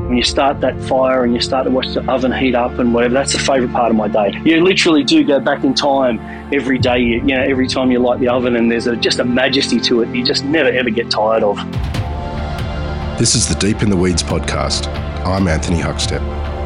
When you start that fire and you start to watch the oven heat up and whatever, that's the favourite part of my day. You literally do go back in time every day. You know, every time you light the oven, and there's just a majesty to it you just never ever get tired of. This is the Deep in the Weeds podcast. I'm Anthony Huckstep.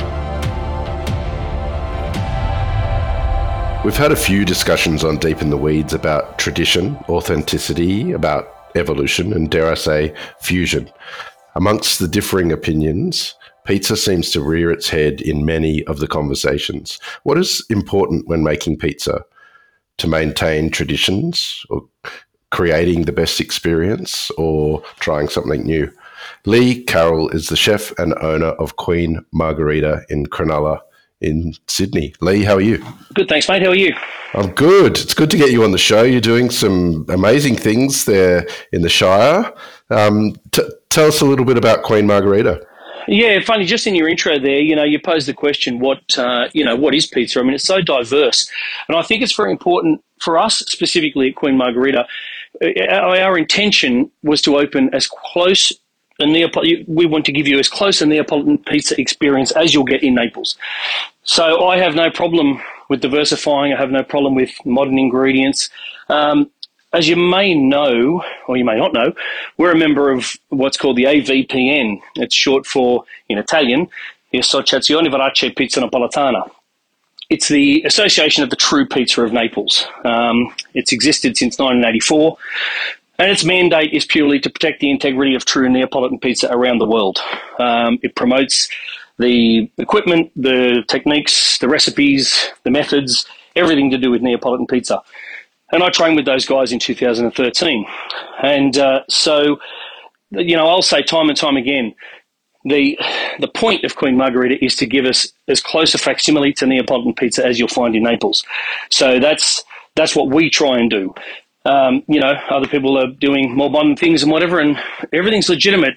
We've had a few discussions on Deep in the Weeds about tradition, authenticity, about evolution, and dare I say, fusion. Amongst the differing opinions, pizza seems to rear its head in many of the conversations. What is important when making pizza? To maintain traditions, or creating the best experience, or trying something new? Lee Carroll is the chef and owner of Queen Margherita in Cronulla in Sydney. Lee, how are you? Good, thanks, mate. How are you? I'm good. It's good to get you on the show. You're doing some amazing things there in the Shire. Tell us a little bit about Queen Margherita. Yeah, funny, just in your intro there, you posed the question, what is pizza? I mean, it's so diverse. And I think it's very important for us, specifically at Queen Margherita. Our intention was to open as close we want to give you as close a Neapolitan pizza experience as you'll get in Naples. So I have no problem with diversifying. I have no problem with modern ingredients. As you may know, or you may not know, we're a member of what's called the AVPN. It's short for, in Italian, the Associazione Verace Pizza Napoletana. It's the Association of the True Pizza of Naples. It's existed since 1984. And its mandate is purely to protect the integrity of true Neapolitan pizza around the world. It promotes the equipment, the techniques, the recipes, the methods, everything to do with Neapolitan pizza. And I trained with those guys in 2013. And so, I'll say time and time again, the point of Queen Margherita is to give us as close a facsimile to Neapolitan pizza as you'll find in Naples. So that's what we try and do. Other people are doing more modern things and whatever, and everything's legitimate.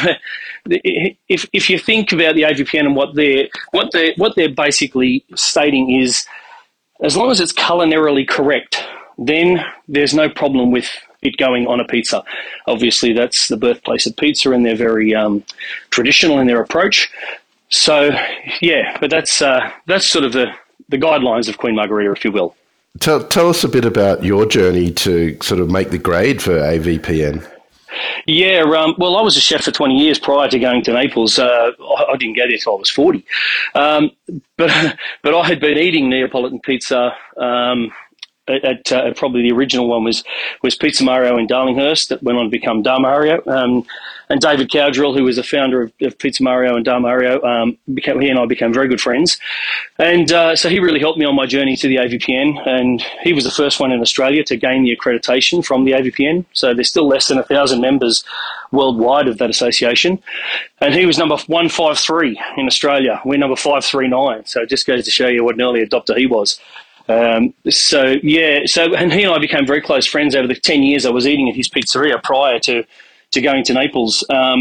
If you think about the AVPN and what they're basically stating is, as long as it's culinarily correct, then there's no problem with it going on a pizza. Obviously, that's the birthplace of pizza, and they're very traditional in their approach. So, yeah, but that's sort of the guidelines of Queen Margherita, if you will. Tell us a bit about your journey to sort of make the grade for AVPN. Yeah, well, I was a chef for 20 years prior to going to Naples. I didn't go there until I was 40. But I had been eating Neapolitan pizza at probably the original one was Pizza Mario in Darlinghurst, that went on to become Da Mario. And David Cowdrell, who was the founder of Pizza Mario and Da Mario, he and I became very good friends. And so he really helped me on my journey to the AVPN. And he was the first one in Australia to gain the accreditation from the AVPN. So there's still less than 1,000 members worldwide of that association. And he was number 153 in Australia. We're number 539. So it just goes to show you what an early adopter he was. And he and I became very close friends over the 10 years I was eating at his pizzeria prior to going to Naples.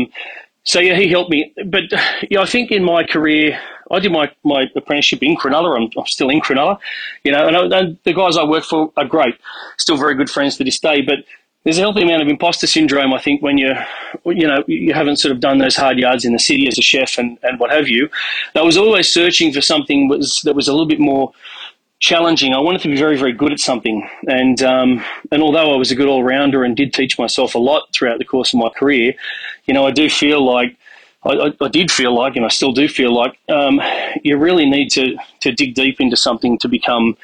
He helped me. But I think in my career, I did my apprenticeship in Cronulla. I'm still in Cronulla, and the guys I work for are great, still very good friends to this day. But there's a healthy amount of imposter syndrome, I think, when you haven't sort of done those hard yards in the city as a chef and what have you. I was always searching for something that was a little bit more challenging. I wanted to be very, very good at something. And although I was a good all-rounder and did teach myself a lot throughout the course of my career, I do feel like, I did feel like, and I still do feel like, you really need to dig deep into something to become,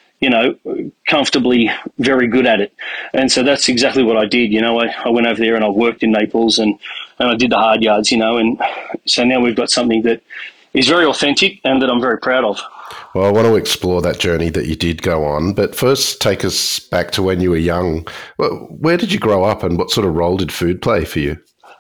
comfortably very good at it. And so that's exactly what I did. I went over there and I worked in Naples and I did the hard yards, and so now we've got something that is very authentic and that I'm very proud of. Well, I want to explore that journey that you did go on, but first take us back to when you were young. Where did you grow up and what sort of role did food play for you?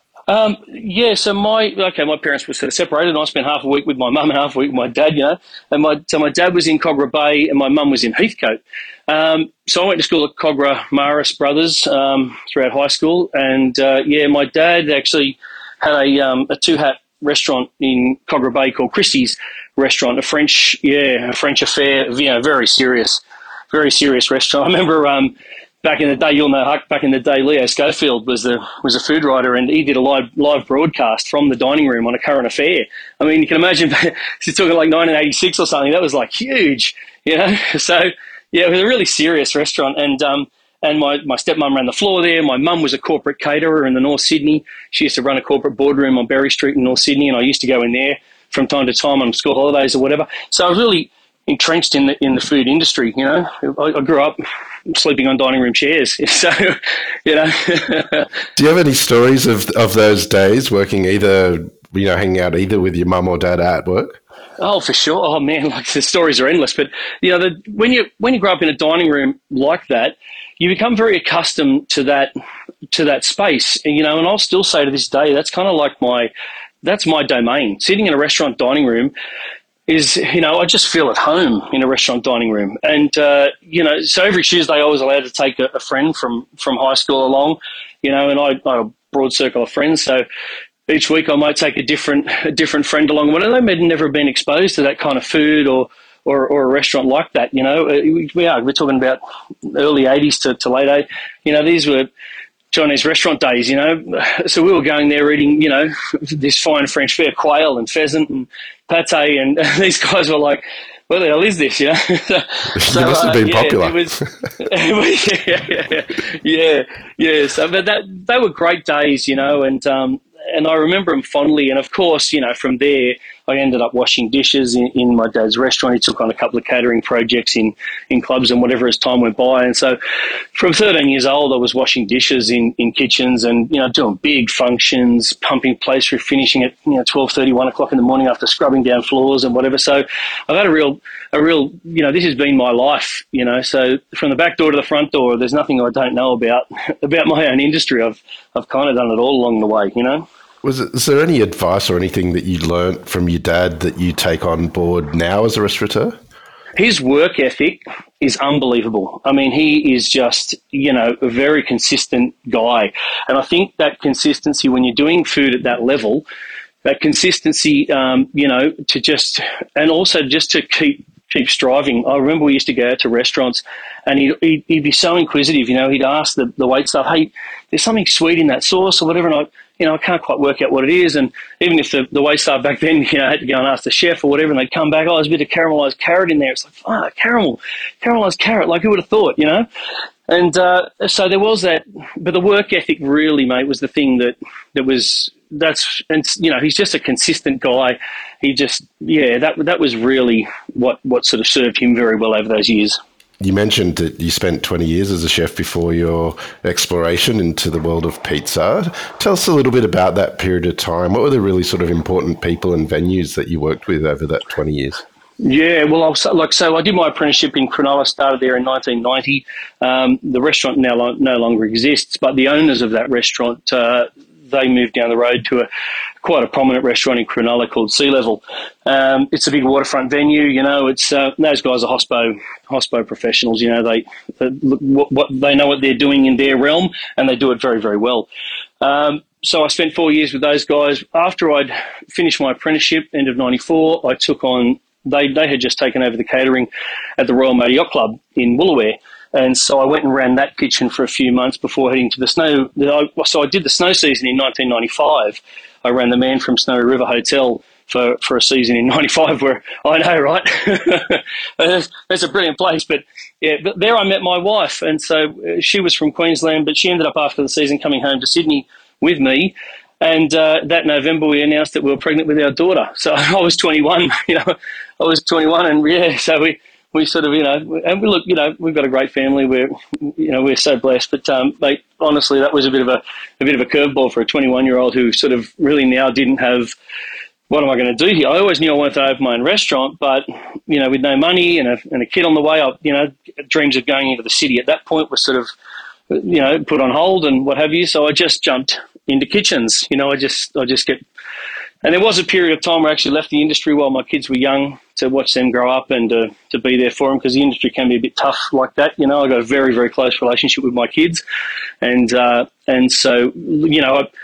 So my parents were sort of separated, and I spent half a week with my mum and half a week with my dad, and my dad was in Kogarah Bay and my mum was in Heathcote. So I went to school at Kogarah Maris Brothers throughout high school, and my dad actually had a two-hat restaurant in Kogarah Bay called Christie's Restaurant, a French affair, very serious restaurant. I remember back in the day, you'll know, Huck, back in the day, Leo Schofield was a food writer, and he did a live broadcast from the dining room on a current affair. I mean, you can imagine, you're talking like 1986 or something. That was like huge, you know. So yeah, it was a really serious restaurant, and my stepmom ran the floor there. My mum was a corporate caterer in the North Sydney. She used to run a corporate boardroom on Berry Street in North Sydney, and I used to go in there from time to time on school holidays or whatever. So I was really entrenched in the food industry. You know, I grew up sleeping on dining room chairs. So, you know. Do you have any stories of those days working either, you know, hanging out either with your mum or dad at work? Oh, for sure. Oh man, like the stories are endless. But you know, when you grow up in a dining room like that, you become very accustomed to that space. And, you know, and I'll still say to this day, that's kind of like that's my domain. Sitting in a restaurant dining room is, you know, I just feel at home in a restaurant dining room. And, you know, so every Tuesday I was allowed to take a friend from high school along, you know, and I had a broad circle of friends. So each week I might take a different friend along. One of them had never been exposed to that kind of food or a restaurant like that, you know. We're talking about early 80s to late 80s. You know, these were Chinese restaurant days, you know. So we were going there eating, you know, this fine French fare, quail and pheasant and pate, and these guys were like, what the hell is this, you know? So, you must have been popular. Yeah. So, but they were great days, you know, and I remember them fondly. And of course, you know, from there, I ended up washing dishes in my dad's restaurant. He took on a couple of catering projects in clubs and whatever as time went by. And so from 13 years old, I was washing dishes in kitchens and, you know, doing big functions, pumping plates through, finishing at, you know, 12:30, 1 o'clock in the morning after scrubbing down floors and whatever. So I've had a real, you know, this has been my life, you know. So from the back door to the front door, there's nothing I don't know about my own industry. I've kind of done it all along the way, you know. Is there any advice or anything that you learnt from your dad that you take on board now as a restaurateur? His work ethic is unbelievable. I mean, he is just, you know, a very consistent guy. And I think that consistency when you're doing food at that level, that consistency, you know, to just, and also just to keep striving. I remember we used to go out to restaurants and he'd be so inquisitive, you know, he'd ask the wait staff, hey, there's something sweet in that sauce or whatever, and I can't quite work out what it is. And even if the wait staff back then, you know, had to go and ask the chef or whatever, and they'd come back, oh, there's a bit of caramelized carrot in there. It's like, caramelized carrot, like who would have thought, you know? And so there was that, but the work ethic really, mate, was the thing and you know, he's just a consistent guy. He just, yeah, that was really what sort of served him very well over those years. You mentioned that you spent 20 years as a chef before your exploration into the world of pizza. Tell us a little bit about that period of time. What were the really sort of important people and venues that you worked with over that 20 years? Yeah, well, so I did my apprenticeship in Cronulla, started there in 1990. The restaurant now no longer exists, but the owners of that restaurant, they moved down the road to quite a prominent restaurant in Cronulla called Sea Level. It's a big waterfront venue, you know. It's those guys are hospo professionals, you know. They know what they're doing in their realm, and they do it very, very well. So I spent 4 years with those guys. After I'd finished my apprenticeship, end of '94, I took on. They had just taken over the catering at the Royal Motor Yacht Club in Woolooware. And so I went and ran that kitchen for a few months before heading to the snow. So I did the snow season in 1995. I ran the Man from Snowy River Hotel for a season in 95 where, I know, right? That's a brilliant place. But yeah, but there I met my wife. And so she was from Queensland, but she ended up after the season coming home to Sydney with me. And that November we announced that we were pregnant with our daughter. So I was 21, you know, and yeah, so we sort of, you know, and we look, you know, we've got a great family. We're so blessed. But honestly, that was a bit of a curveball for a 21-year-old who sort of really now didn't have, what am I going to do here? I always knew I wanted to open my own restaurant, but you know, with no money and a kid on the way, you know, dreams of going into the city at that point were sort of, you know, put on hold and what have you. So I just jumped into kitchens. You know, I just get. And there was a period of time where I actually left the industry while my kids were young to watch them grow up and to be there for them, because the industry can be a bit tough like that. You know, I got a very, very close relationship with my kids. And so, you know,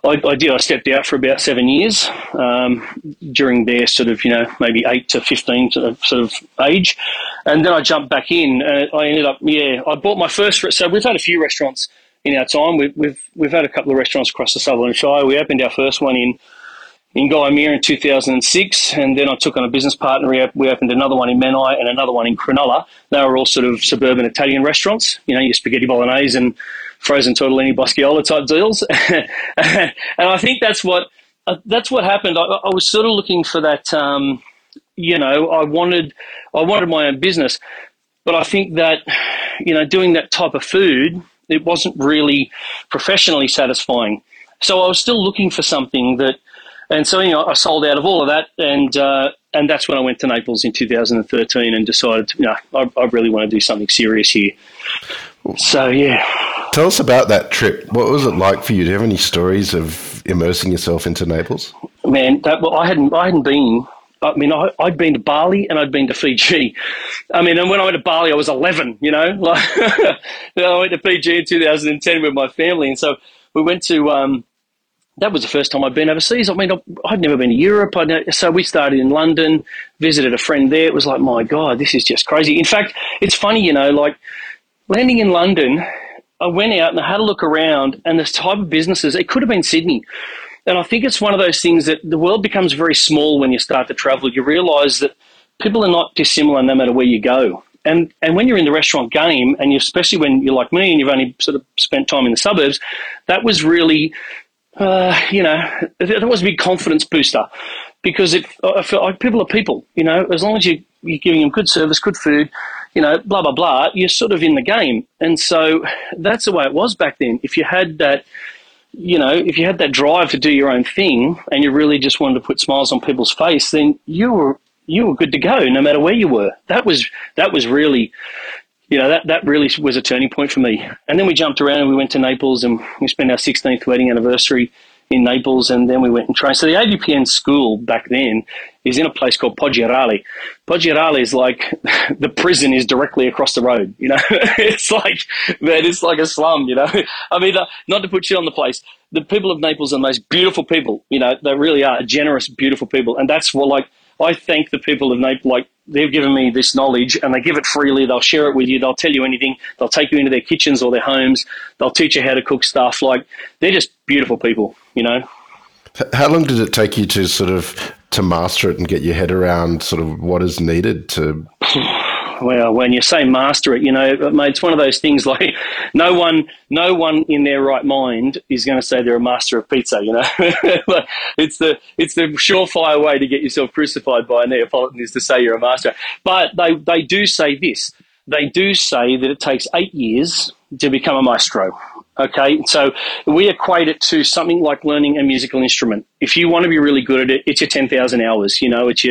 I did. I stepped out for about 7 years during their sort of, maybe 8 to 15 sort of age. And then I jumped back in. I ended up, I bought my first. So we've had a few restaurants in our time. We've had a couple of restaurants across the Sutherland Shire. We opened our first one in Guyamere in 2006, and then I took on a business partner. We opened another one in Menai and another one in Cronulla. They were all sort of suburban Italian restaurants, your spaghetti bolognese and frozen tortellini boschiolo type deals. And I think that's what happened. I was sort of looking for that. I wanted my own business, but I think that doing that type of food, it wasn't really professionally satisfying. So I was still looking for something that. And so, I sold out of all of that, and that's when I went to Naples in 2013 and decided, I really want to do something serious here. So, yeah. Tell us about that trip. What was it like for you? Do you have any stories of immersing yourself into Naples? Man, I hadn't been. I mean, I'd been to Bali and I'd been to Fiji. I mean, and when I went to Bali, I was 11. I went to Fiji in 2010 with my family, and so we went to. That was the first time I'd been overseas. I mean, I'd never been to Europe. So we started in London, visited a friend there. It was like, my God, this is just crazy. In fact, it's funny, like landing in London, I went out and I had a look around, and this type of businesses, it could have been Sydney. And I think it's one of those things that the world becomes very small when you start to travel. You realise that people are not dissimilar no matter where you go. And when you're in the restaurant game, and especially when you're like me and you've only sort of spent time in the suburbs, that was really... it was a big confidence booster, because I felt like people are people, as long as you're giving them good service, good food, blah, blah, blah, you're sort of in the game. And so that's the way it was back then. If you had that, if you had that drive to do your own thing and you really just wanted to put smiles on people's face, then you were good to go no matter where you were. That was really... that really was a turning point for me. And then we jumped around and we went to Naples, and we spent our 16th wedding anniversary in Naples, and then we went and trained. So the AVPN school back then is in a place called Poggirale. Poggirale is like the prison is directly across the road. It's like, man, it's like a slum. I mean, not to put shit on the place. The people of Naples are the most beautiful people. They really are generous, beautiful people, and that's what I thank the people of Naples. They've given me this knowledge, and they give it freely. They'll share it with you. They'll tell you anything. They'll take you into their kitchens or their homes. They'll teach you how to cook stuff. They're just beautiful people, How long did it take you to master it and get your head around sort of what is needed to... Well, when you say master it, mate, it's one of those things like no one in their right mind is going to say they're a master of pizza, It's the surefire way to get yourself crucified by a Neapolitan is to say you're a master. But they do say this. They do say that it takes 8 years to become a maestro. Okay, so we equate it to something like learning a musical instrument. If you want to be really good at it, it's your 10,000 hours.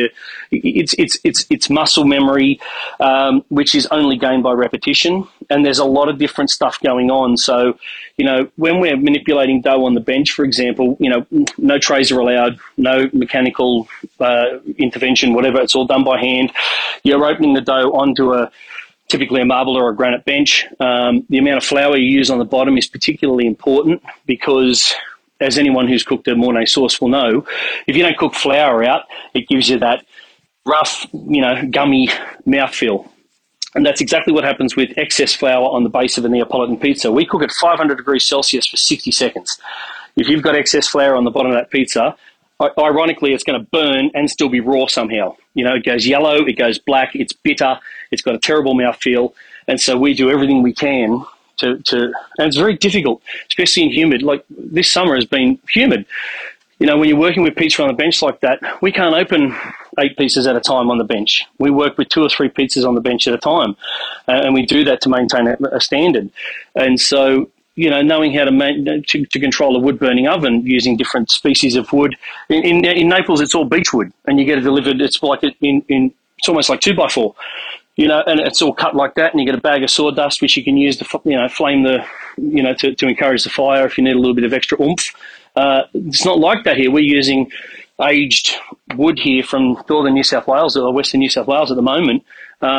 It's muscle memory, which is only gained by repetition. And there's a lot of different stuff going on. So, when we're manipulating dough on the bench, for example, no trays are allowed, no mechanical intervention, whatever. It's all done by hand. You're opening the dough onto typically a marble or a granite bench. The amount of flour you use on the bottom is particularly important because, as anyone who's cooked a Mornay sauce will know, if you don't cook flour out, it gives you that rough, gummy mouthfeel. And that's exactly what happens with excess flour on the base of a Neapolitan pizza. We cook at 500 degrees Celsius for 60 seconds. If you've got excess flour on the bottom of that pizza, ironically, it's going to burn and still be raw somehow. It goes yellow, it goes black, it's bitter, it's got a terrible mouthfeel. And so we do everything we can to and it's very difficult, especially in humid. Like this summer has been humid. When you're working with pizza on the bench like that, we can't open 8 pieces at a time on the bench. We work with 2 or 3 pizzas on the bench at a time. And we do that to maintain a standard. And so, knowing how to control a wood-burning oven using different species of wood. In Naples, it's all beechwood, and you get it delivered. It's like it's almost like 2x4, and it's all cut like that. And you get a bag of sawdust, which you can use to, flame to encourage the fire if you need a little bit of extra oomph. It's not like that here. We're using aged wood here from northern New South Wales or western New South Wales at the moment.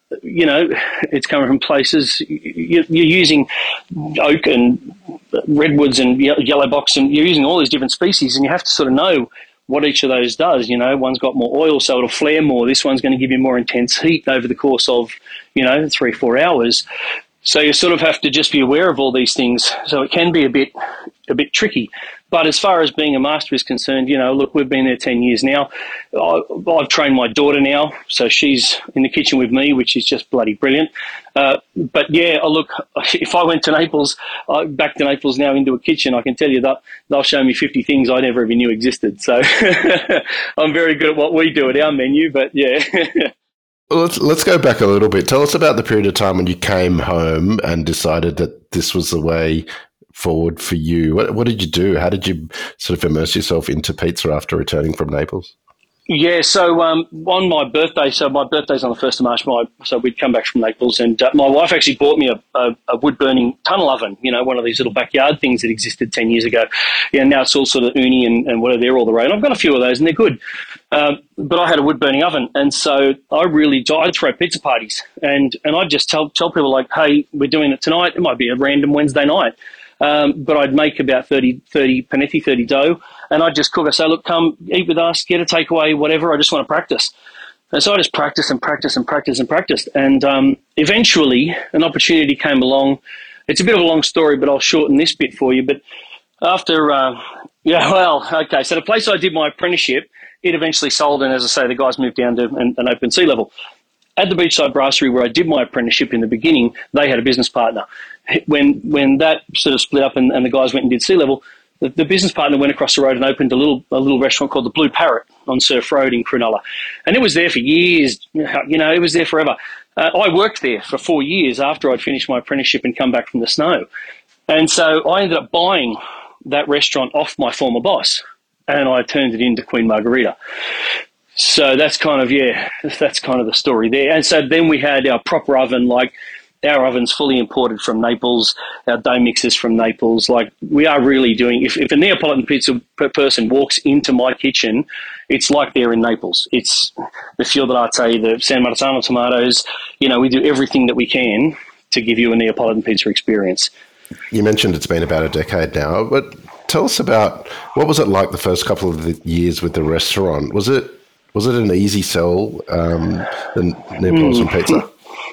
it's coming from places. You're using oak and redwoods and yellow box, and you're using all these different species, and you have to sort of know what each of those does. One's got more oil, so it'll flare more. This one's going to give you more intense heat over the course of, 3-4 hours. So you sort of have to just be aware of all these things. So it can be a bit tricky. But as far as being a master is concerned, look, we've been there 10 years now. I've trained my daughter now, so she's in the kitchen with me, which is just bloody brilliant. But yeah, look, if I went to Naples, back to Naples now into a kitchen, I can tell you that they'll show me 50 things I never even knew existed. So I'm very good at what we do at our menu, but yeah. Well, let's go back a little bit. Tell us about the period of time when you came home and decided that this was the way forward for you. What did you do? How did you sort of immerse yourself into pizza after returning from Naples? Yeah, so on my birthday, so my birthday's on the 1st of March, so we'd come back from Naples, and my wife actually bought me a wood-burning tunnel oven, one of these little backyard things that existed 10 years ago. Yeah, now it's all sort of uni and whatever, they're all the rage. I've got a few of those, and they're good. But I had a wood-burning oven, and so I'd throw pizza parties, and I'd just tell people, like, hey, we're doing it tonight. It might be a random Wednesday night. But I'd make about 30 panetti, 30 dough, and I'd just cook. I say, look, come eat with us, get a takeaway, whatever. I just want to practice. And so I just practiced and practiced and practiced and practiced. And eventually an opportunity came along. It's a bit of a long story, but I'll shorten this bit for you. But after, so the place I did my apprenticeship, it eventually sold. And as I say, the guys moved down to an open sea level. At the Beachside Brasserie, where I did my apprenticeship in the beginning, they had a business partner. When that sort of split up and the guys went and did sea level, the business partner went across the road and opened a little restaurant called the Blue Parrot on Surf Road in Cronulla. And it was there for years. It was there forever. I worked there for 4 years after I'd finished my apprenticeship and come back from the snow. And so I ended up buying that restaurant off my former boss, and I turned it into Queen Margarita. So that's kind of the story there. And so then we had our proper oven, like our oven's fully imported from Naples, our dough mixers from Naples. Like, we are really doing, if a Neapolitan pizza person walks into my kitchen, it's like they're in Naples. It's the fior d'arte, the San Marzano tomatoes. We do everything that we can to give you a Neapolitan pizza experience. You mentioned it's been about a decade now, but tell us about, what was it like the first couple of years with the restaurant? Was it an easy sell, the Neapolitan pizza?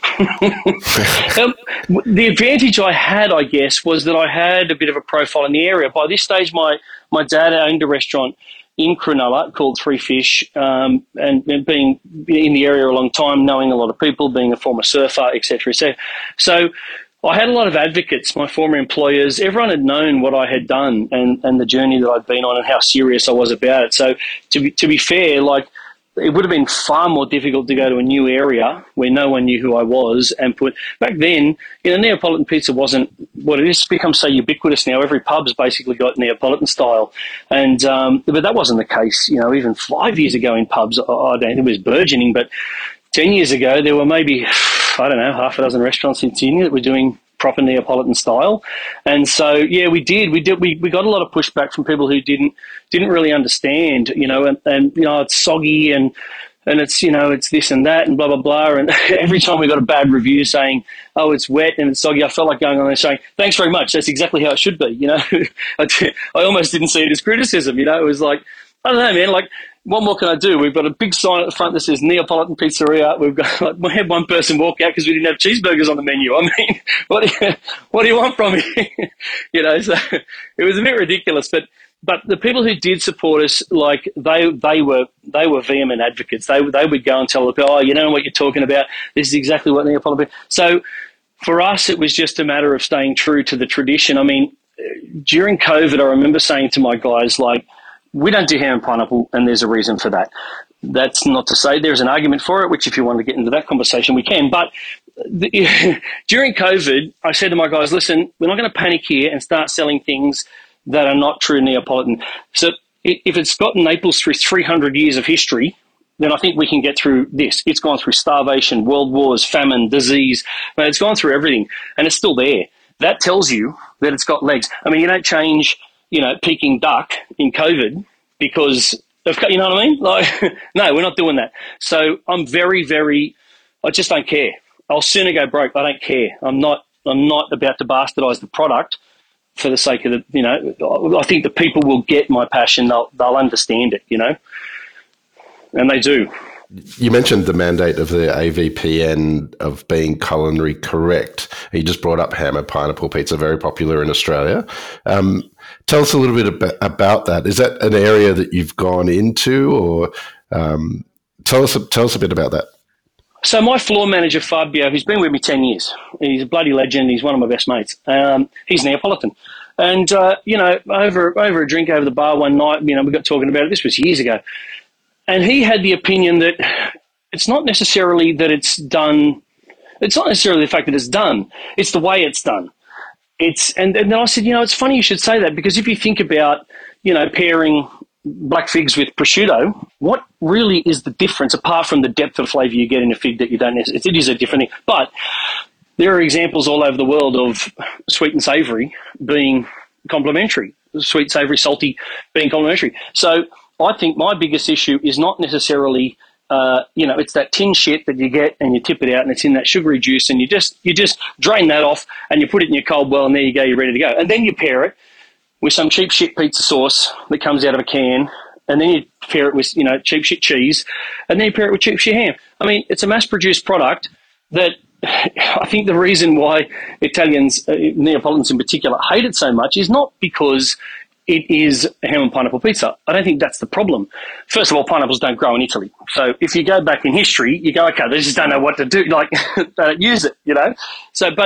The advantage I had, I guess, was that I had a bit of a profile in the area. By this stage, my dad owned a restaurant in Cronulla called Three Fish, and being in the area a long time, knowing a lot of people, being a former surfer, etc. So I had a lot of advocates, my former employers. Everyone had known what I had done and the journey that I'd been on and how serious I was about it. So to be fair, like, it would have been far more difficult to go to a new area where no one knew who I was and back then, Neapolitan pizza wasn't what it is. It's become so ubiquitous now. Every pub's basically got Neapolitan style. And, but that wasn't the case, even 5 years ago in pubs. I don't think it was burgeoning, but 10 years ago, there were maybe, half a dozen restaurants in Sydney that were doing proper Neapolitan style. And so, yeah, we got a lot of pushback from people who didn't really understand, and it's soggy and it's, it's this and that and blah, blah, blah. And every time we got a bad review saying, oh, it's wet and it's soggy, I felt like going on there saying, thanks very much. That's exactly how it should be. I almost didn't see it as criticism. It was like, I don't know, man, like, what more can I do? We've got a big sign at the front that says Neapolitan Pizzeria. We had one person walk out because we didn't have cheeseburgers on the menu. I mean, what do you want from me? So it was a bit ridiculous. But the people who did support us, like, they were vehement advocates. They would go and tell the people, oh, you know what you're talking about. This is exactly what Neapolitan. So for us, it was just a matter of staying true to the tradition. I mean, during COVID, I remember saying to my guys, like, we don't do ham and pineapple, and there's a reason for that. That's not to say there's an argument for it, which if you want to get into that conversation, we can. But during COVID, I said to my guys, listen, we're not going to panic here and start selling things that are not true Neapolitan. So if it's got Naples through 300 years of history, then I think we can get through this. It's gone through starvation, world wars, famine, disease. But it's gone through everything, and it's still there. That tells you that it's got legs. I mean, you don't change Peking duck in COVID because you know what I mean? Like, no, we're not doing that. So I'm very, very, I just don't care. I'll sooner go broke. I don't care. I'm not about to bastardize the product for the sake of the. I think the people will get my passion. They'll understand it. And they do. You mentioned the mandate of the AVPN of being culinary correct. You just brought up ham and pineapple pizza, very popular in Australia. Tell us a little bit about that. Is that an area that you've gone into, or tell us a bit about that? So my floor manager, Fabio, who's been with me 10 years, he's a bloody legend. He's one of my best mates. He's Neapolitan. And, over a drink over the bar one night, we got talking about it. This was years ago. And he had the opinion that it's not necessarily that it's done. It's not necessarily the fact that it's done. It's the way it's done. And then I said, it's funny you should say that, because if you think about, pairing black figs with prosciutto, what really is the difference apart from the depth of flavour you get in a fig that you don't necessarily, it is a different thing. But there are examples all over the world of sweet and savoury being complementary, sweet, savoury, salty being complementary. So I think my biggest issue is not necessarily, it's that tin shit that you get and you tip it out and it's in that sugary juice, and you just drain that off and you put it in your cold well, and there you go, you're ready to go. And then you pair it with some cheap shit pizza sauce that comes out of a can, and then you pair it with, cheap shit cheese, and then you pair it with cheap shit ham. I mean, it's a mass-produced product that I think the reason why Italians, Neapolitans in particular, hate it so much is not because it is a ham and pineapple pizza. I don't think that's the problem. First of all, pineapples don't grow in Italy. So if you go back in history, you go, okay, they just don't know what to do. Like, they don't use it, So, but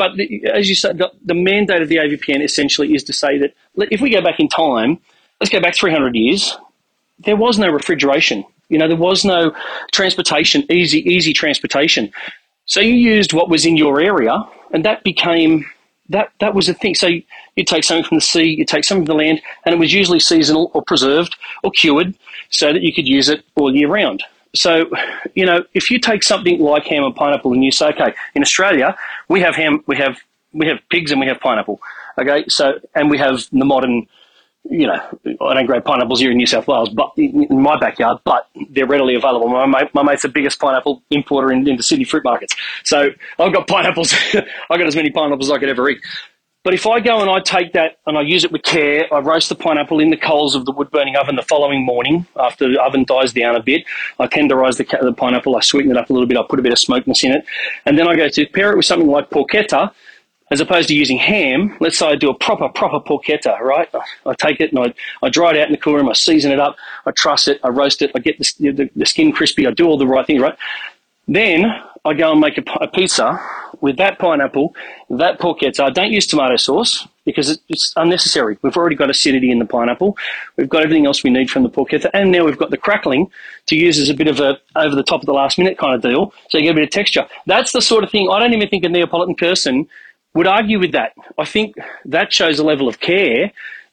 as you said, the mandate of the AVPN essentially is to say that if we go back in time, let's go back 300 years, there was no refrigeration. There was no transportation, easy transportation. So you used what was in your area, and that became... That was a thing. So you take something from the sea, you take something from the land, and it was usually seasonal or preserved or cured so that you could use it all year round. So, if you take something like ham and pineapple and you say, okay, in Australia, we have ham, we have pigs, and we have pineapple. Okay, so, and we have the modern, I don't grow pineapples here in New South Wales, but in my backyard, but they're readily available. My mate's the biggest pineapple importer into city fruit markets. So I've got pineapples. I've got as many pineapples as I could ever eat. But if I go and I take that and I use it with care, I roast the pineapple in the coals of the wood-burning oven the following morning after the oven dies down a bit. I tenderize the pineapple. I sweeten it up a little bit. I put a bit of smokiness in it. And then I go to pair it with something like porchetta. As opposed to using ham, let's say I do a proper porchetta, right? I take it and I dry it out in the cool room, I season it up, I truss it, I roast it, I get the skin crispy, I do all the right things, right? Then I go and make a pizza with that pineapple, that porchetta. I don't use tomato sauce because it's unnecessary. We've already got acidity in the pineapple. We've got everything else we need from the porchetta, and now we've got the crackling to use as a bit of a over the top of the last minute kind of deal, so you get a bit of texture. That's the sort of thing, I don't even think a Neapolitan person would argue with that. I think that shows a level of care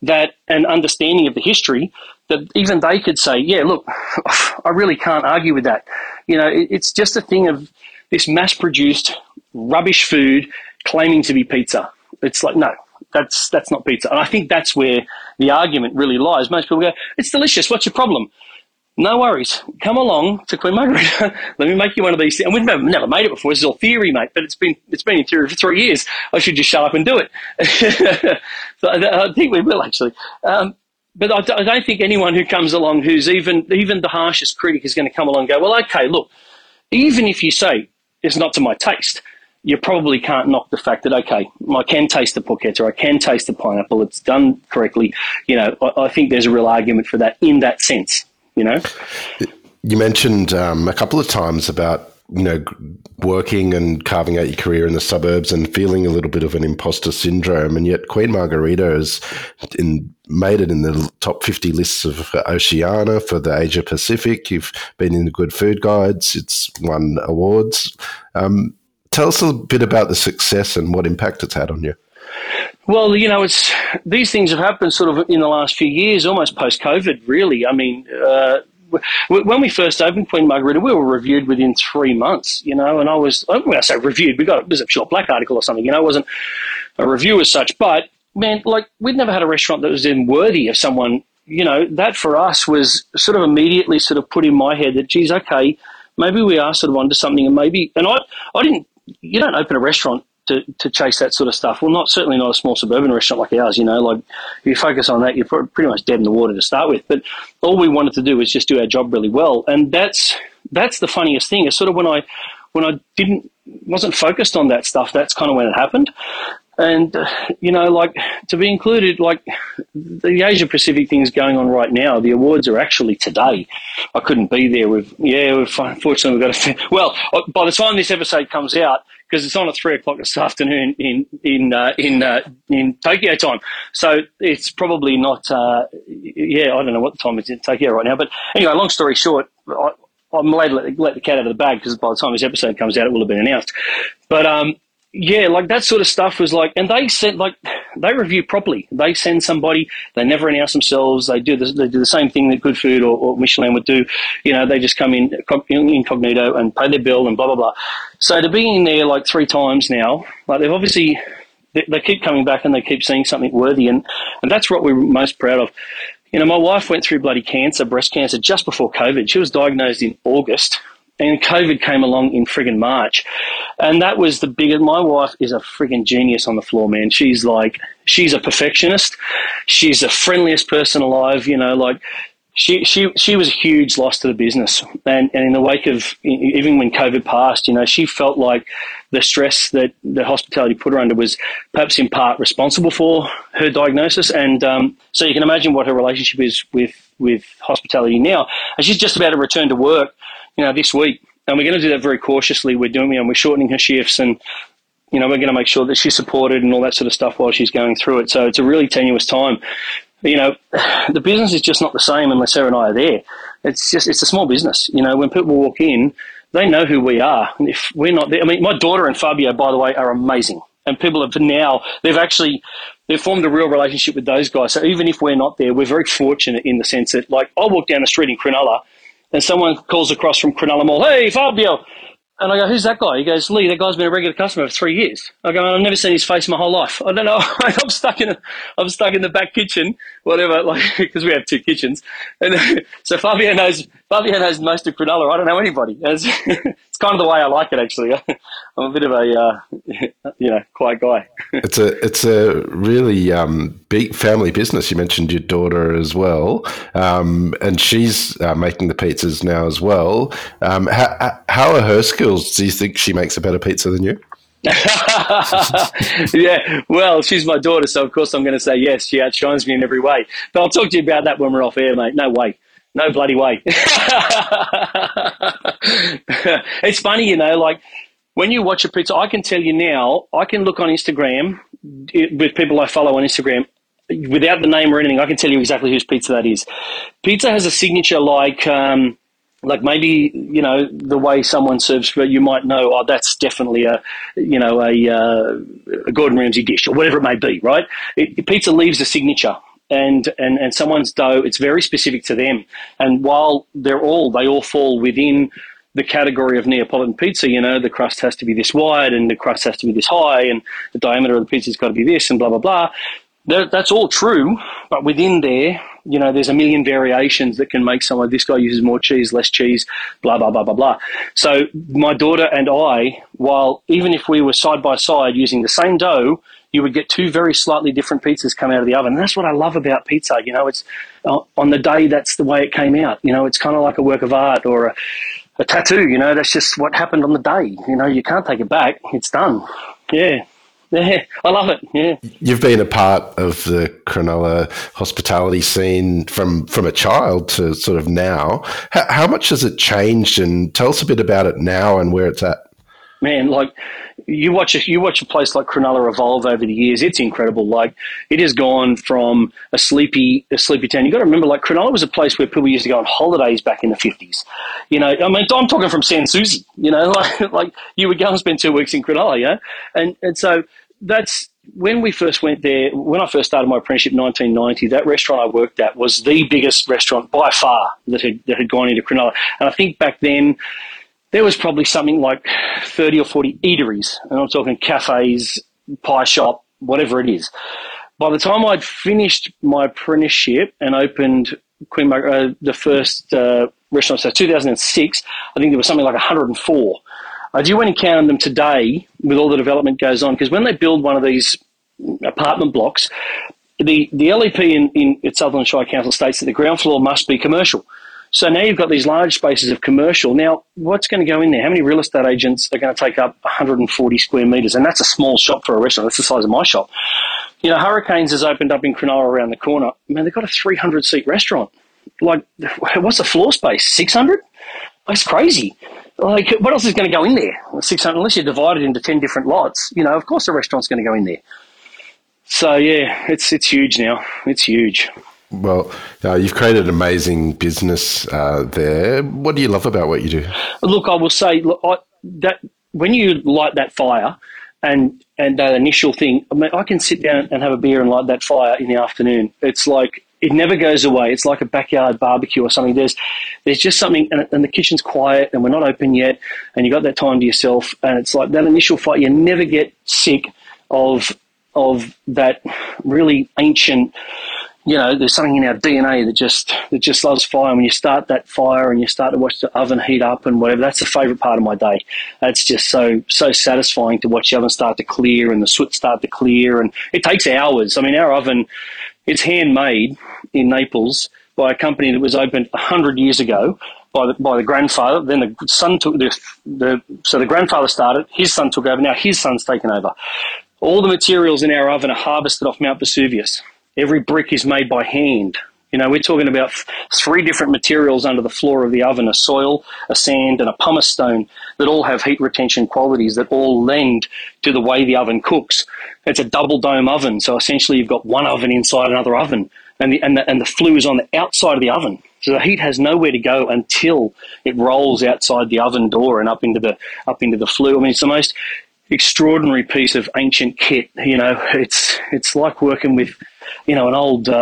and understanding of the history that even they could say, yeah, look, I really can't argue with that. It's just a thing of this mass-produced rubbish food claiming to be pizza. It's like, no, that's not pizza. And I think that's where the argument really lies. Most people go, it's delicious. What's your problem? No worries. Come along to Queen Margarita. Let me make you one of these things. And we've never made it before. This is all theory, mate. But it's been in theory for 3 years. I should just shut up and do it. So I think we will, actually. But I don't think anyone who comes along who's even the harshest critic is going to come along and go, well, okay, look, even if you say it's not to my taste, you probably can't knock the fact that, okay, I can taste the porchetta, I can taste the pineapple, it's done correctly. I think there's a real argument for that in that sense. You mentioned a couple of times about, working and carving out your career in the suburbs and feeling a little bit of an imposter syndrome. And yet Queen Margarita has made it in the top 50 lists of Oceania for the Asia Pacific. You've been in the Good Food Guides. It's won awards. Tell us a bit about the success and what impact it's had on you. Well, these things have happened sort of in the last few years, almost post-COVID, really. I mean, when we first opened Queen Margarita, we were reviewed within 3 months, and when I say reviewed, it was a short black article or something, it wasn't a review as such, but man, like we'd never had a restaurant that was even worthy of someone, that for us was sort of immediately sort of put in my head that, geez, okay, maybe we are sort of onto something, and I didn't you don't open a restaurant to chase that sort of stuff. Well, certainly not a small suburban restaurant like ours, like if you focus on that, you're pretty much dead in the water to start with. But all we wanted to do was just do our job really well. And that's the funniest thing. It's sort of when I wasn't focused on that stuff, that's kind of when it happened. And, like to be included, like the Asia Pacific thing's going on right now. The awards are actually today. I couldn't be there. Unfortunately, we've got to, well, by the time this episode comes out, because it's on at 3:00 this afternoon in Tokyo time. So it's probably not, I don't know what the time is in Tokyo right now. But anyway, long story short, I'm allowed to let the cat out of the bag because by the time this episode comes out, it will have been announced. But, like that sort of stuff was like, and they review properly. They send somebody, they never announce themselves. They do the same thing that Good Food or Michelin would do. They just come in incognito and pay their bill and blah, blah, blah. So to be in there like 3 times now, like they've obviously, they keep coming back and they keep seeing something worthy. And that's what we're most proud of. My wife went through bloody cancer, breast cancer, just before COVID. She was diagnosed in August. And COVID came along in friggin' March. And that was the biggest. My wife is a friggin' genius on the floor, man. She's a perfectionist. She's the friendliest person alive, she was a huge loss to the business. And in the wake of, even when COVID passed, she felt like the stress that the hospitality put her under was perhaps in part responsible for her diagnosis. And so you can imagine what her relationship is with hospitality now. And she's just about to return to work, this week. And we're going to do that very cautiously. We're shortening her shifts and, we're going to make sure that she's supported and all that sort of stuff while she's going through it. So it's a really tenuous time. The business is just not the same unless Sarah and I are there. It's a small business. When people walk in, they know who we are. And if we're not there, my daughter and Fabio, by the way, are amazing. And people have now, they've formed a real relationship with those guys. So even if we're not there, we're very fortunate in the sense that, like, I'll walk down the street in Cronulla and someone calls across from Cronulla Mall, "Hey, Fabio." And I go, "Who's that guy?" He goes, "Lee, that guy's been a regular customer for 3 years." I go, "I've never seen his face my whole life. I don't know. I'm stuck in the back kitchen, whatever, because we have 2 kitchens." And so Fabio knows most of Cronulla. I don't know anybody. It's kind of the way I like it, actually. I'm a bit of a, quiet guy. It's a really big family business. You mentioned your daughter as well, and she's making the pizzas now as well. How are her skills? Do you think she makes a better pizza than you? Yeah, well, she's my daughter, so of course I'm going to say yes. She outshines me in every way. But I'll talk to you about that when we're off air, mate. No way. No bloody way. It's funny, when you watch a pizza, I can tell you now, I can look on Instagram with people I follow on Instagram without the name or anything. I can tell you exactly whose pizza that is. Pizza has a signature like maybe, the way someone serves food, you might know, oh, that's definitely a Gordon Ramsay dish or whatever it may be, right? Pizza leaves a signature. And someone's dough, it's very specific to them. And while they all fall within the category of Neapolitan pizza, the crust has to be this wide and the crust has to be this high and the diameter of the pizza's got to be this and blah, blah, blah. That's all true, but within there, there's a million variations that can make someone, this guy uses more cheese, less cheese, blah, blah, blah, blah, blah. So my daughter and I, while even if we were side by side using the same dough, you would get 2 very slightly different pizzas come out of the oven. And that's what I love about pizza. It's on the day, that's the way it came out. It's kind of like a work of art or a tattoo. That's just what happened on the day. You can't take it back. It's done. Yeah. Yeah, I love it. Yeah, you've been a part of the Cronulla hospitality scene from a child to sort of now. How much has it changed? And tell us a bit about it now and where it's at. Man, you watch a place like Cronulla evolve over the years. It's incredible. It has gone from a sleepy town. You got to remember, Cronulla was a place where people used to go on holidays back in the 50s. I'm talking from Sans Souci. You would go and spend 2 weeks in Cronulla, and so that's when we first went there. When I first started my apprenticeship in 1990, that restaurant I worked at was the biggest restaurant by far that had gone into Cronulla. And I think back then, there was probably something like 30 or 40 eateries, and I'm talking cafes, pie shop, whatever it is. By the time I'd finished my apprenticeship and opened the first restaurant, so 2006, I think there was something like 104. I do encounter them today with all the development goes on, because when they build one of these apartment blocks, the LEP in Sutherland Shire Council states that the ground floor must be commercial. So now you've got these large spaces of commercial. Now, what's going to go in there? How many real estate agents are going to take up 140 square metres? And that's a small shop for a restaurant. That's the size of my shop. You know, Hurricanes has opened up in Cronulla around the corner. Man, they've got a 300-seat restaurant. Like, what's the floor space? 600? That's crazy. Like, what else is going to go in there? 600, unless you divide it into 10 different lots. You know, of course the restaurant's going to go in there. So, yeah, it's huge now. It's huge. Well, you've created an amazing business there. What do you love about what you do? Look, I will say that when you light that fire and that initial thing, I mean, I can sit down and have a beer and light that fire in the afternoon. It's like it never goes away. It's like a backyard barbecue or something. There's just something, and the kitchen's quiet and we're not open yet, and you got that time to yourself, and it's like that initial fire. You never get sick of that really ancient. You know, there's something in our DNA that just loves fire. And when you start that fire and you start to watch the oven heat up and whatever, that's the favourite part of my day. It's just so satisfying to watch the oven start to clear and the soot start to clear. And it takes hours. I mean, our oven, it's handmade in Naples by a company that was opened 100 years ago by the grandfather. Then the son took so the grandfather started, his son took over, now his son's taken over. All the materials in our oven are harvested off Mount Vesuvius. Every brick is made by hand. You know, we're talking about 3 different materials under the floor of the oven, a soil, a sand, and a pumice stone that all have heat retention qualities that all lend to the way the oven cooks. It's a double dome oven, so essentially you've got one oven inside another oven, and the flue is on the outside of the oven. So the heat has nowhere to go until it rolls outside the oven door and up into the flue. I mean, it's the most extraordinary piece of ancient kit. You know, it's like working with, you know,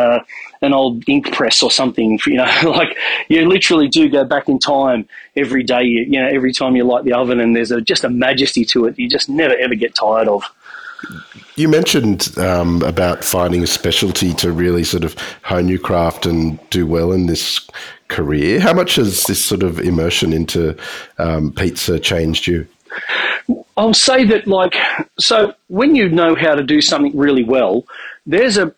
an old ink press or something. You know, like you literally do go back in time every day. You know, every time you light the oven, and there's just a majesty to it. You just never ever get tired of. You mentioned about finding a specialty to really sort of hone your craft and do well in this career. How much has this sort of immersion into pizza changed you? I'll say that, like, so when you know how to do something really well, there's a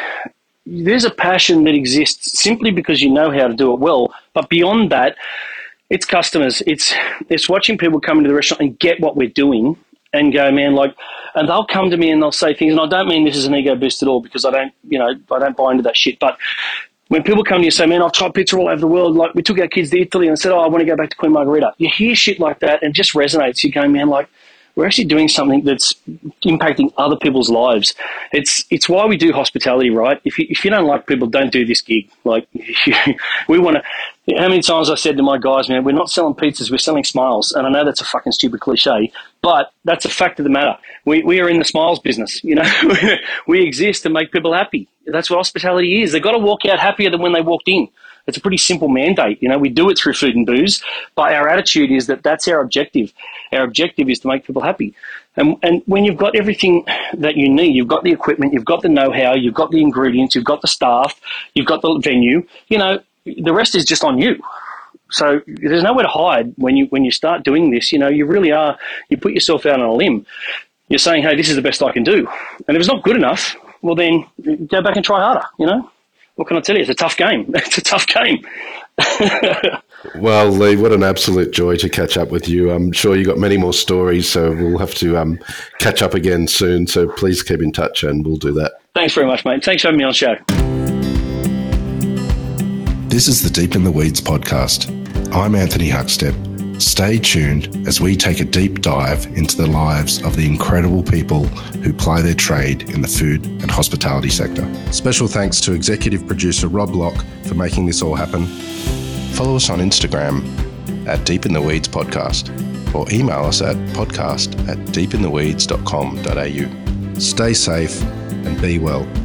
passion that exists simply because you know how to do it well. But beyond that, it's customers. It's watching people come into the restaurant and get what we're doing and go, man, like, and they'll come to me and they'll say things, and I don't mean this is an ego boost at all, because I don't buy into that shit. But when people come to you and say, man, I've tried pizza all over the world, like we took our kids to Italy and said, I want to go back to Queen Margherita. You hear shit like that and it just resonates. You go, man, like, we're actually doing something that's impacting other people's lives. It's why we do hospitality, right? If you don't like people, don't do this gig. Like, we want to. How many times I said to my guys, man, we're not selling pizzas, we're selling smiles. And I know that's a fucking stupid cliche, but that's a fact of the matter. We are in the smiles business, you know. We exist to make people happy. That's what hospitality is. They've got to walk out happier than when they walked in. It's a pretty simple mandate. You know, we do it through food and booze, but our attitude is that that's our objective. Our objective is to make people happy. And when you've got everything that you need, you've got the equipment, you've got the know-how, you've got the ingredients, you've got the staff, you've got the venue, you know, the rest is just on you. So there's nowhere to hide when you start doing this. You know, you really are, you put yourself out on a limb. You're saying, hey, this is the best I can do. And if it's not good enough, well, then go back and try harder, you know. What can I tell you? It's a tough game. It's a tough game. Well, Lee, what an absolute joy to catch up with you. I'm sure you got many more stories, so we'll have to catch up again soon. So please keep in touch and we'll do that. Thanks very much, mate. Thanks for having me on the show. This is the Deep in the Weeds podcast. I'm Anthony Huckstep. Stay tuned as we take a deep dive into the lives of the incredible people who ply their trade in the food and hospitality sector. Special thanks to executive producer Rob Locke for making this all happen. Follow us on Instagram at Deep in the Weeds Podcast or email us at podcast@deepintheweeds.com.au. Stay safe and be well.